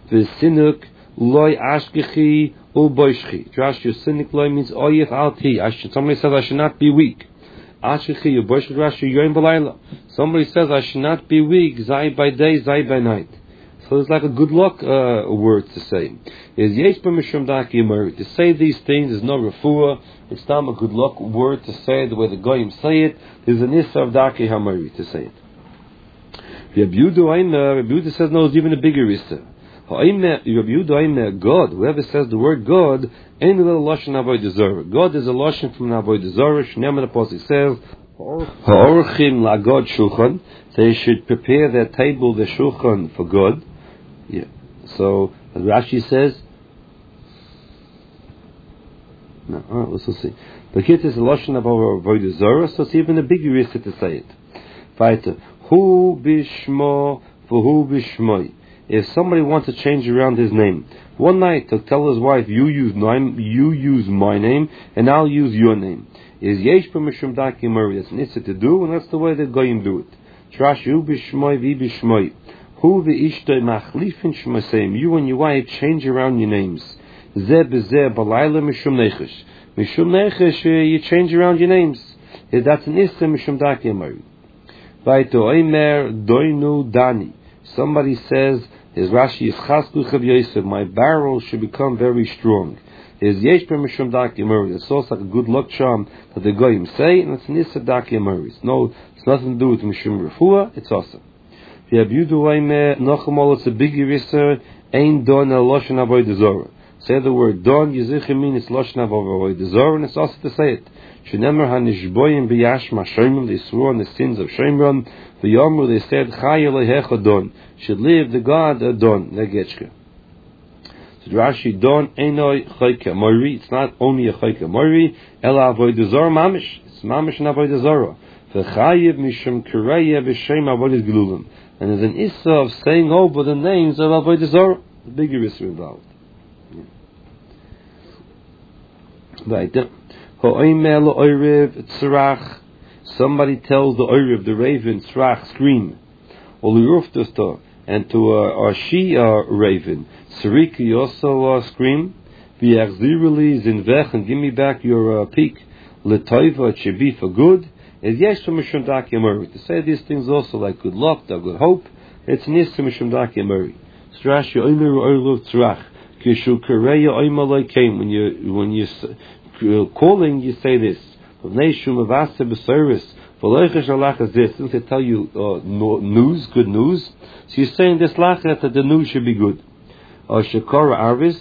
V'sinuk loy ashkechi uboishchi. Drashi sinuk loy means oyich alti. Somebody says I should not be weak. Ashkechi uboishchi drashi yoim b'layla. Somebody says I should not be weak. Zai by day, zai by night. So it's like a good luck word to say. Is yesh b'mishum daki yemari. To say these things is no refuah. It's not a good luck word to say the way the goyim say it. There's an issa of daki hamari to say it. Rabbi Yehuda says no, it's even a bigger issa. Rabbi Yehuda God. Whoever says the word God, ain't a little lashon avodah zarah. God is a lashon from avodah zarah. Shneim the pasuk says, ha'orchim la'god shulchan. They should prepare their table, the shulchan, for God. Yeah. So Rashi says, no. All right, let's see. The kid is a lashon of avodah zarah, so it's even a bigger issa to say it. Weiter. Hu bishmo v'hu bishmoi. If somebody wants to change around his name, one night to tell his wife, you use my name, and I'll use your name. Is yesh b'mishum daki mari. That's an issa to do, and that's the way the goyim do it. Trash hu bishmoi v'bishmoi. Hu v'ishtoi machlifin shmasayim. You and your wife change around your names. Zeh b'zeh balayla mishum nechesh. Mishum nechesh, you change around your names. That's an issa mishum daki mari. Vaito oimer doinu dani. Somebody says, his Rashi is chasku chav Yosef, my barrel should become very strong. His yesh mishum daki mari. It's also like a good luck charm that the goyim say, and it's an issa daki mari. It's nothing to do with mishum refuah. It's awesome. V'yabudu oimer nochamol. It's a big issa. Ein don el loshen avodah zarah. Say the word don. Yizich mean it's loshen avodah zarah, and it's also to say it. Shenemer hanishboyim b'yashma shomrim. They swore on the sins of Shomrim. V'yomru, they said Chai Elohecha Don. Should live the God Don Negetchka. So Rashi Don Einoi Chayka Mori. It's not only a Chayka Mori. Ela Avodah Zarah Mamish. It's Mamish and Avodah Zarah. V'chayiv mishum Kireya v'shem Avodah Gelulim. And there's an issa of saying over the names of Avodah Zarah. The bigger issa involved. Right. Somebody tells the Oiriv, the raven, tzrach, scream. And to a she raven, Sariki also scream. V'yachziruli zinvech, and give me back your peak. L'toiva, it should be for good. Is yesh mishum daki amari. To say these things also like good luck, good hope. It's nis mishum daki amari. Strash yoimeru oirluv tzrach. Kishu kareya oimalai came. When you calling, you say this. Since they tell you news, good news, so you're saying this lachet that the news should be good. Shekora arvis,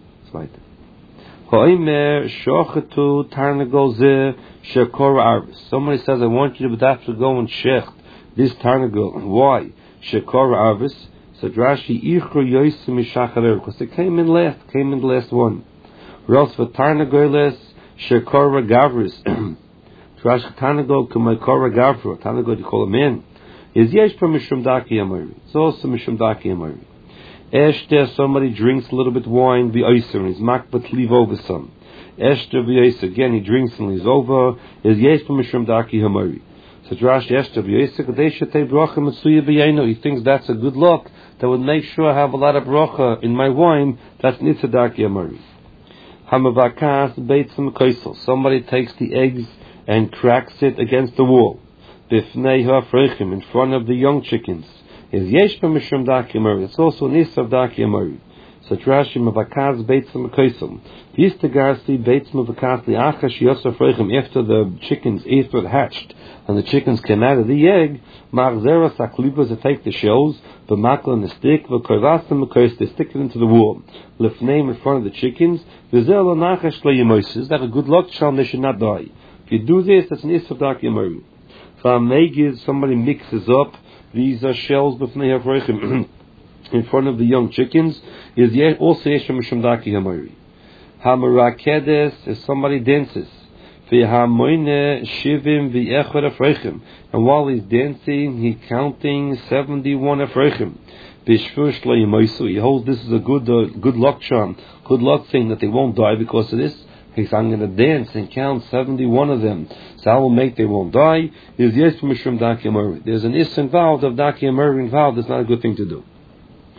somebody says, I want you to have to go and shecht this tarnagol. Why? Shekora arvis. So Rashi because it came in the last one. Ros for tarnagoles. Shekora Gavris. Trash Tanago Kumakora Gavra. Tanago, you call him in. Is yesh per mishum daki amari. It's also mishum daki amari. Eshter, somebody drinks a little bit wine, be oyser, and he's makbat leave over some. Eshter be oyser, again he drinks and leaves over. Is yesh per mishum daki amari. So Trash Eshter be oyser, kadeshatei bracha matsuya b'yeno. He thinks that's a good luck that would make sure I have a lot of bracha in my wine. That's nitza daki amari. Hamavakas beitzim koisel. Somebody takes the eggs and cracks it against the wall. Bifnei ha'afreichim, in front of the young chickens. Is yesh b'mishum daki amari. It's also an issa of daki amari. So Rashi mavakas beitzim koisel. Yistagarsi beitzim mavakas li'achash yosafreichim. After the chickens hatched and the chickens came out of the egg, machzeras aklibas, they take the shells, b'makla and the stick, v'koivastim v'kois, they stick it into the wall. Lefneim, in front of the chickens. V'zel nachash le'yemois. Is that a good luck charm? They should not die. If you do this, that's an issa of daki amari. If somebody mixes up these shells b'fnei ha'afreichim in front of the young chickens, is also yesh mishum daki amari. Hamarakedes, if somebody dances. V'hamoine shivim v'echad afreichim, and while he's dancing, he's counting 71 afreichim. Bishfush le'yemoisu. He holds this is a good luck charm, good luck thing that they won't die because of this. He says, I'm going to dance and count 71 of them, so I will make they won't die. Is yes mishum daki amari. There's an is involved of daki amari involved. It's not a good thing to do.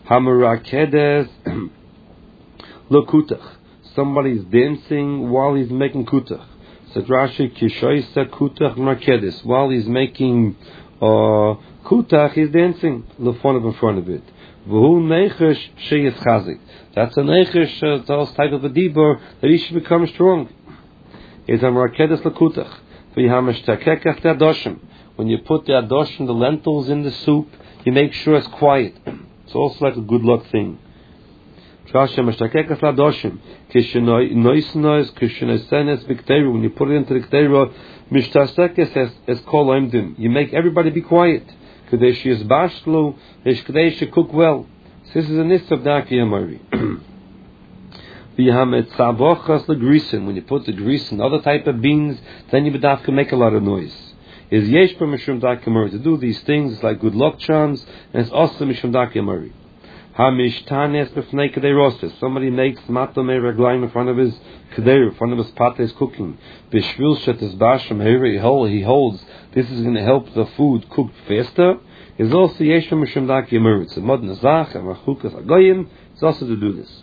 Hamarakedes Lokutach. Somebody's dancing while he's making kutach. Sadrashi kishoisa kutach markedes. While he's making kutach, he's dancing in front of it. V'hu neichesh sheyes chazik. That's a neichesh, those type of a dibur that he should become strong. Is a markedes lekutach. V'yhamashtakekach adoshim. When you put the adoshim, the lentils in the soup, you make sure it's quiet. It's also like a good luck thing. When you put it into the ktera, you make everybody be quiet. They should cook well. This is a nis of Daki Amari. When you put the grease and other type of beans, then you can make a lot of noise. Is yesh mishum Daki Amari to do these things? It's like good luck charms, and it's also mishum Daki Amari. Somebody makes matome raglaim in front of his keder, in front of his pot he's cooking. He holds this is going to help the food cook faster. Is also yeshua mishum daki yemur. It's a modern zach and machukas agoyim. It's also to do this.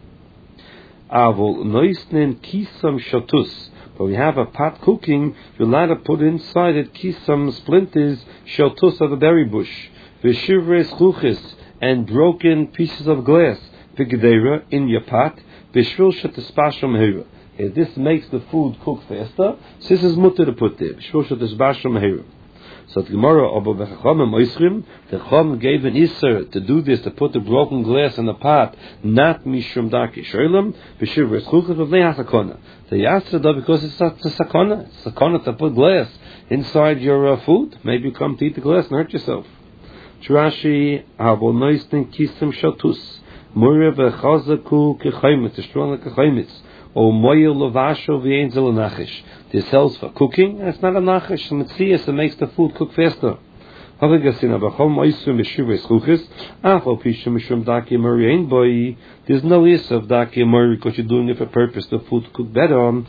Avol noisnen kisam shatus. But we have a pot cooking. You're allowed to put inside it kisam splinters shatus of the berry bush. V'shivres chuchis. And broken pieces of glass, v'gedera, in your pot, b'shvil shetespasham mehira. This makes the food cook faster. So this is mutter to put there. B'shvil shetespasham mehira. So the Gemara of the Chacham gave an iser to do this, to put the broken glass in the pot, not mishum daki shoylem, b'shivur eschuchas v'vnei hasakona. They yasra because it's a sakona. It's a sakona to put glass inside your food. Maybe you come to eat the glass and hurt yourself. Rashi abo noistin kisim shatus mure vechazaku kechaymitz, a strong like a chaymitz, or moyel lovasho v'einzel nachish. This helps for cooking. It's not a nachish. Mitzias, it makes the food cook faster. There's no use of daki mori because you're doing it for purpose. The food cook better on.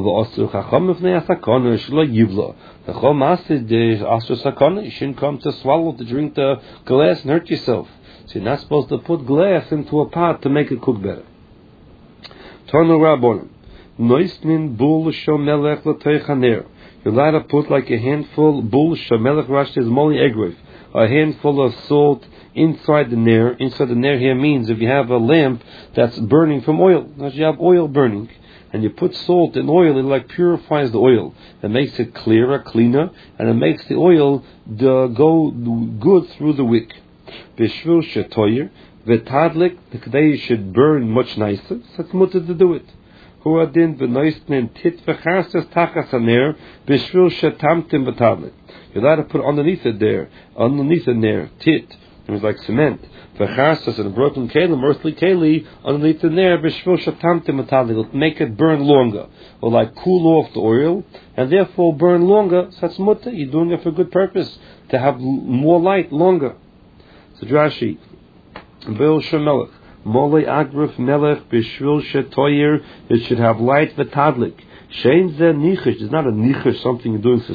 The chom asid is also sakana. You shouldn't come to swallow, to drink the glass and hurt yourself. So you're not supposed to put glass into a pot to make it cook better. Tonu Rabbonim. Noismin bul shomelech l'teichaner. You're allowed to put like a handful bul shomelech rashi is moli egrev, a handful of salt inside the nair. Inside the nair here means if you have a lamp that's burning from oil, if you have oil burning, and you put salt and oil, it like purifies the oil. It makes it clearer, cleaner, and it makes the oil go good through the wick. B'shvil shetoyer v'tadlik, the kedei should burn much nicer. So it's mutter to do it. Huadin v'noisnin tit v'charsas tachas haner b'shvil shetamtim v'tadlik. You're allowed to put underneath it there, tit. It was like cement. V'charsas and a broken kelim, earthly keli, underneath the nair, b'shvil shetamtim v'tadlik. It'll make it burn longer, or like cool off the oil, and therefore burn longer. So that's mutter. You're doing it for a good purpose, to have more light longer. So Rashi, Bil Shemelech, Molei Agrif Melech B'Shvil Shetoyer. It should have light v'tadlik. Shein Zeh Nichish. It's not a nichish, something you're doing.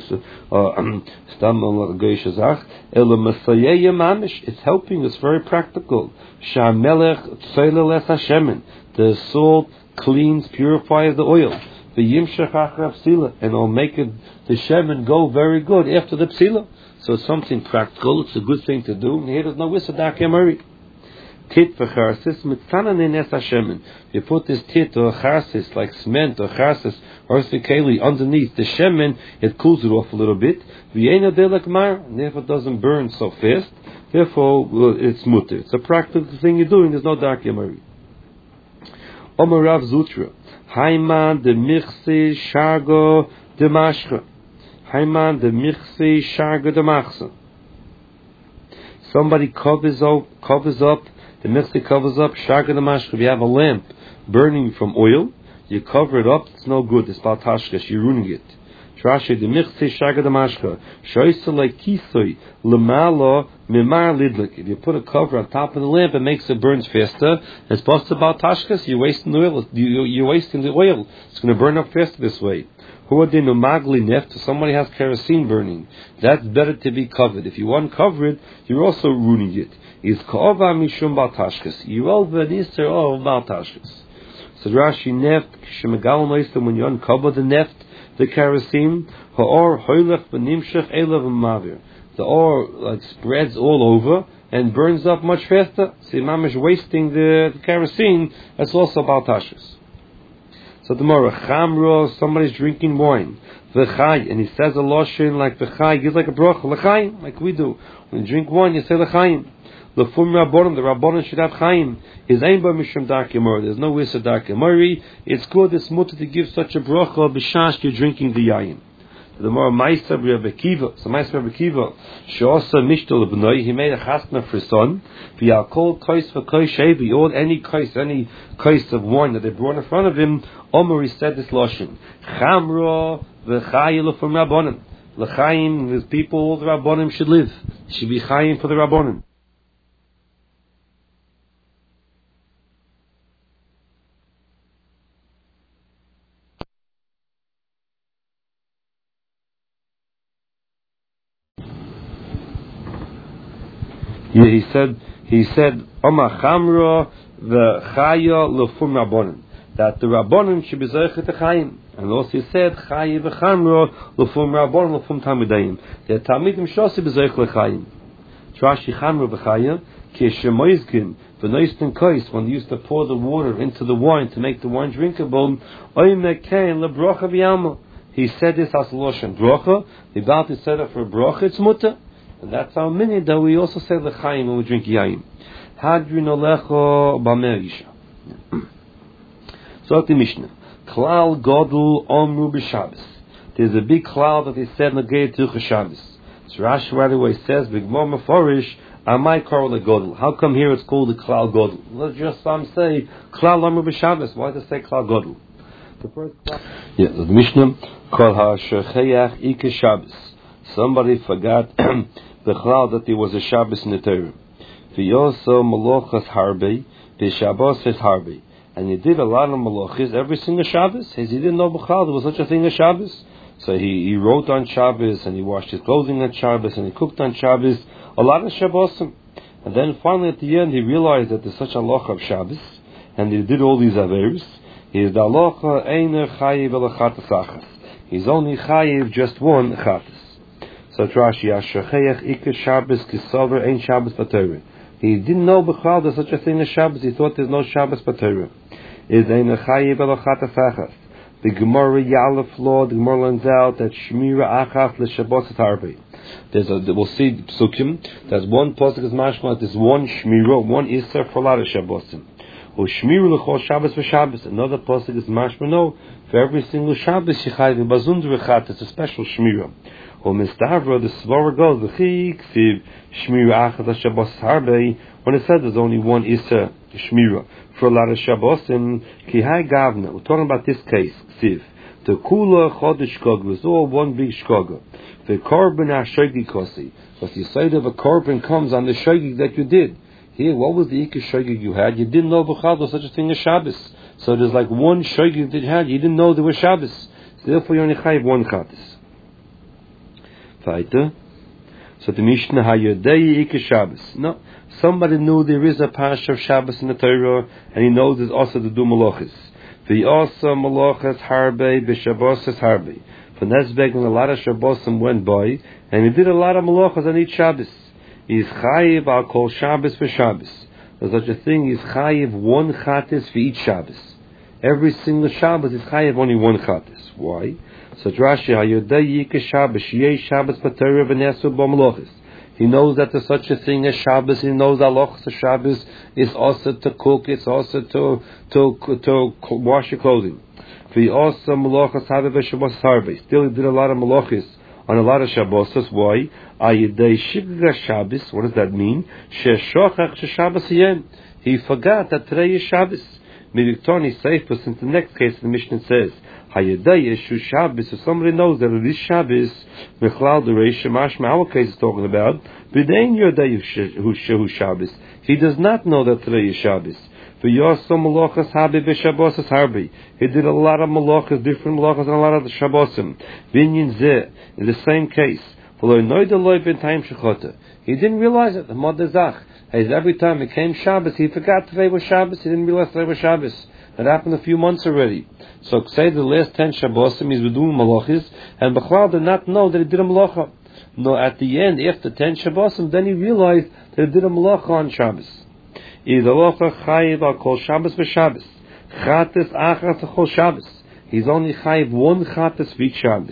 Stam Geish Zach. Ela Masayeh Mamish. It's helping. It's very practical. Shamelech Tzeileles Hashemen. The salt cleans, purifies the oil. The Yimshach Achar Psila, and it'll make it the shemen go very good after the psila. So it's something practical. It's a good thing to do. And here there's no wisadak yamari. Tit v'charsis mitzanan es hashemen. You put this tit or charsis like cement or charsis or keli underneath the shemen, it cools it off a little bit. V'yena delek mar, and therefore it doesn't burn so fast. Therefore, it's mutter. It's a practical thing you're doing. There's no dak yamari. Omer Rav Zutra. Haiman de michsi shargo de mashcha. Haiman de michsi shargo de machsa. Somebody covers up, the michsi covers up, shargo de mashcha. If you have a lamp burning from oil, you cover it up, it's no good, it's baltashkesh, you're ruining it. Trashi the michse shaga the mashka. Shoysa like kisoi lemalo mimar lidlik. If you put a cover on top of the lamp, it makes it burns faster. It's possible about tashkas. You're wasting the oil. You're wasting the oil. It's going to burn up faster this way. Somebody has kerosene burning. That's better to be covered. If you uncover it, you're also ruining it. Is ka'ova mishum baltashkas. You all v'nisr of baltashkas. So Rashi neft shemagalim oisem when you uncover the neft, the kerosene, ha'or hoylech v'nimshech elav v'mavir. The ore like spreads all over and burns up much faster. So Imam is wasting the kerosene. That's also baltashkas. So tomorrow, chamro, somebody's drinking wine, v'chai, and he says a loshin like v'chai, gives like a broch, l'chaim, like we do. When you drink wine, you say l'chaim. L'fum rabbonim, the rabbonim should have chaim. Is ein ba mishum dark yamor. There's no wish of dark yamori. It's good, it's mutter to give such a broch b'shash you're drinking the yayin. The more Meister Rebbe Kiva, so Meister Rebbe Kiva, she also mishtal b'noi. He made a chasna for his son. V'yakol kois v'kois shevi, all any kois of wine that they brought in front of him. Omer, he said this lashon: Chamro v'chayil from rabbonim. L'chaim, the people, all the rabbonim should live. It should be chayim for the rabbonim. Yeah, he said, Oma Chamra v'chaya l'fum rabbonim, that the rabbonim should be zeichet to chayim. And also he said, Chayi v'chamra l'fum rabbonim l'fum tamidayim. The tamidim shosi be zeichet l'chayim. Trashi chamra v'chaya, ki shemoizkin v'noisten kois, when they used to pour the water into the wine to make the wine drinkable, oy mekain l'brocha v'yalma. He said this as loshen brocha, the Balti said it for brocha, it's mutter. And that's our minute that we also say l'chaim when we drink yayin. Hadrin olecho b'merisha. So the Mishnah, klal godel omru b'Shabbos. There's a big cloud that is said in the Geit Hilchos Shabbos. So Rashi right away says, b'gmor meforish, amai korol godel. How come here it's called the klal godel? Let's just say klal omru b'Shabbos. Why does it say klal godel? The first the Mishnah, kol ha'shecheyach ike Shabbos. Somebody forgot the cloud that there was a Shabbos in the Torah. V'yoso malochas harbe, v'Shabbos es harbe. And he did a lot of malachis every single Shabbos. He didn't know b'chal there was such a thing as Shabbos. So he wrote on Shabbos, and he washed his clothing on Shabbos, and he cooked on Shabbos. A lot of Shabbosim. And then finally at the end he realized that there's such a halacha of Shabbos, and he did all these averos. He is the halacha einer chayiv elachat achas. He's only chayiv just one chatas. So Rashi Ashachayach Ikar Shabbos Kisover Ein Shabbos B'Torah. He didn't know b'chal there's such a thing as Shabbos. He thought there's no Shabbos B'Torah. Is Ein Chayiv Elachat Achas. The Gemara Yalef Law. The Gemara learns out that Shmira Achas LeShabbos Harbe. We'll see Psukim. There's one pasuk is mashma. There's one Shmira, one Isser for a lot of Shabbosim. Or Shmira L'Chol Shabbos v'Shabbos. Another pasuk is mashma. No, for every single Shabbos Shechayiv Bazund Rechat. It's a special Shmira. Or Mistavra, the Svara goes, the Chik, Shmira Achad Shabbos Harbe, when it says there's only one Issa Shmira for a lot of Shabbos, and Kihai Gavna, we're talking about this case, Siv, the Kula Chodesh Shkog was all one big Shkog. The Korban HaShogig Kosi, but the side of a Korban comes on the Shogig that you did. Here, what was the Ikar Shogig you had? You didn't know b'chal there was such a thing as Shabbos. So there's like one Shogig that you had, you didn't know there was Shabbos. So therefore you only chayiv one Chatas. So the Mishnah Hayodei Ike Shabbos. No, somebody knew there is a parsha of Shabbos in the Torah, and he knows there's also to do malachas. The also malachas harbe b'Shabbos harbe. For Nesbeg and a lot of Shabbosim went by, and he did a lot of malachas on each Shabbos. He's chayiv al kol Shabbos for Shabbos. There's such a thing. He's chayiv one chatas for each Shabbos. Every single Shabbos is chayiv only one chatas. Why? So Rashi Hayodei Yike Shabbos Yei Shabbos B'Torah V'Nesu B'Malochis. He knows that there's such a thing as Shabbos. He knows halachas of Shabbos is also to cook. It's also to wash your clothing. He also malachas Harbe Shabbos Harbe. Still, he did a lot of malachis on a lot of Shabbos. Why? Hayodei Shivga Shabbos. What does that mean? Sheshochach Shabbos Yem. He forgot that today is Shabbos. Midiktoni Seifa, since the next case in the Mishnah says, Hayadaya Shu Shabbos, if somebody knows that it is Shabbos, Mechlal Derei Shemashma, our case is talking about, B'dein Yodaya Hu Shabbos. He does not know that today is Shabbos. He did a lot of malachas, different malachas, and a lot of the Shabbosim. Binyan Zeh, in the same case. He didn't realize it. The Modezach, as every time it came Shabbos, he forgot today was Shabbos. He didn't realize today was Shabbos. That happened a few months already. So say the last 10 Shabbosim he's doing malachas, and Bechlal did not know that he did a malacha. No, at the end, after 10 Shabbosim, then he realized that he did a malacha on Shabbos. He's only chayiv one chatas for each Shabbos.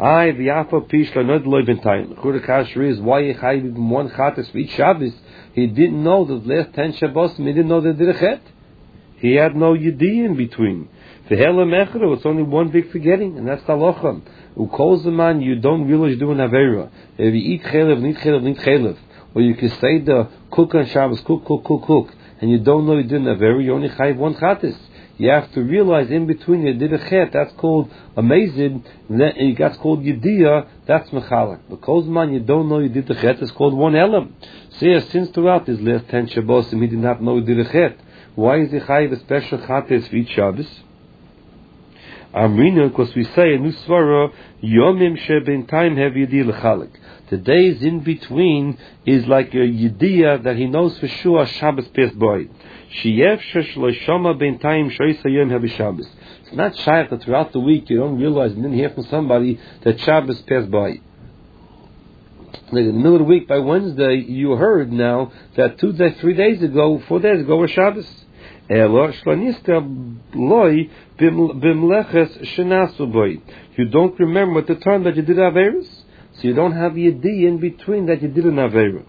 The is why he chayiv one chatas for each Shabbos. He didn't know the last 10 Shabbos. He didn't know they did a chet. He had no yediyah in between. For helam echro, it's only one big forgetting, and that's the halacha. Who calls the man you don't realize you're doing avera. If you eat chelev, eat chelev. Or you can say the cook on Shabbos, cook, and you don't know you did an avera, you only chayiv one chatas. You have to realize in between you did a chet, that's called amazing, and that's called yediyah, that's mechalak. Because man, you don't know you did the chet, it's called one elam. See, since throughout his last 10 Shabbos, he did not know he did a chet. Why is he chayiv a special chatas for each Shabbos? Amrina, because we say in Nusvara, Yomim sheben time have yediyah l'chalik. The days in between is like a yediyah that he knows for sure Shabbos passed by. It's not shy that throughout the week you don't realize, you didn't hear from somebody that Shabbos passed by. Like in the middle of the week, by Wednesday, you heard now that 4 days ago was Shabbos. You don't remember at the time that you did Averis, so you don't have yediyah in between that you did an Avera.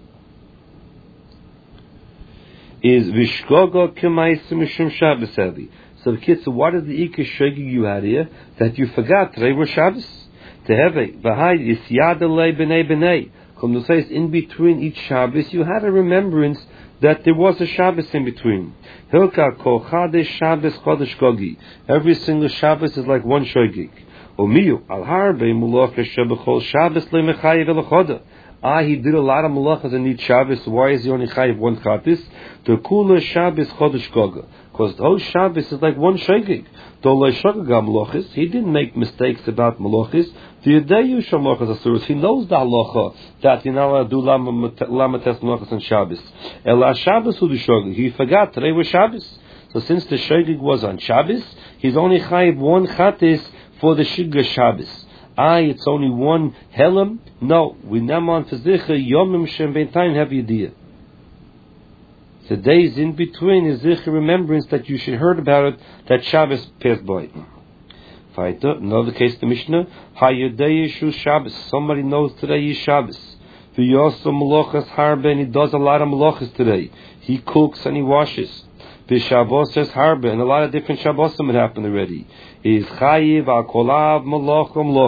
Is Vishkogo Kemaisa Mishum Shabbos Eli. So the kids, so what is the Ika Shogig you had here that you forgot today was Shabbos? Teheve, Vahai, Yisyadalei B'nei. Come to say in between each Shabbos, you had a remembrance that there was a Shabbos in between. Hilka Kol Chades Shabbos Chodesh Gogi. Every single Shabbos is like one Shogig. Omiyu Al Harbe Mulacha Shebechol Shabbos LeMechayev Elechoda. He did a lot of malachas in each Shabbos. Why is he only chayiv one chatis? The kula Shabbos chodesh goga, because the whole Shabbos is like one shogig. He didn't make mistakes about malachas. He knows the halacha that you're not allowed to do lamates malachas on Shabbos. Ela Shabbos hu the shogig. He forgot today was Shabbos. So since the shogig was on Shabbos, he's only chayiv one chatis for the shigga Shabbos. It's only one helam. No, we naman fizicha yomim shem beintain have yediyah. The days in between is zicha remembrance that you should heard about it that Shabbos passed by. Another case, the Mishnah Hayadei Shu Shabbos. Somebody knows today is Shabbos. V'yosu malachas harbe, and he does a lot of malachas today. He cooks and he washes. B'Shabbos says harbe, and a lot of different Shabbosim had happened already. Is chayiv al kolav malacham